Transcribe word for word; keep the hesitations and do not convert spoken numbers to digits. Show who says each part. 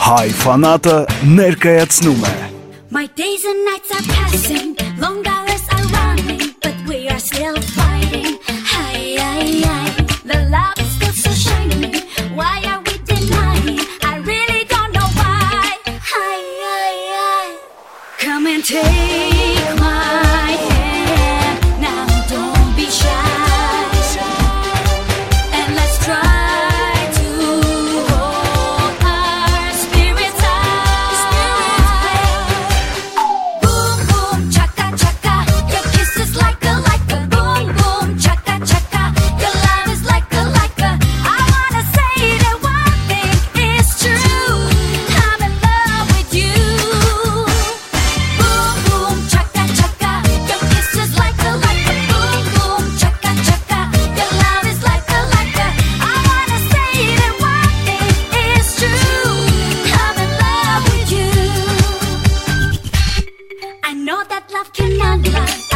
Speaker 1: Հայ-ֆանատը ներկայացնում է
Speaker 2: My days and nights are passing, long hours are running, but we are still fighting. Hi, hi, hi. The love is still so shiny. Why are we denying? I really don't know why. Hi, hi, hi. Come and take my hand. Now don't be shy. And let's try to hold our spirits high. Boom, boom, chaka, chaka. Your kiss is like a, like a. Boom, boom, chaka, chaka. Your love is like a, like a. I wanna say that one thing is true. I'm in love with you. Boom, boom, chaka, chaka. Your kiss is like a, like a. Boom, boom, chaka, chaka. Your love is like a, like a. I wanna say that one thing is true. I'm in love with you. I know that love cannot lie.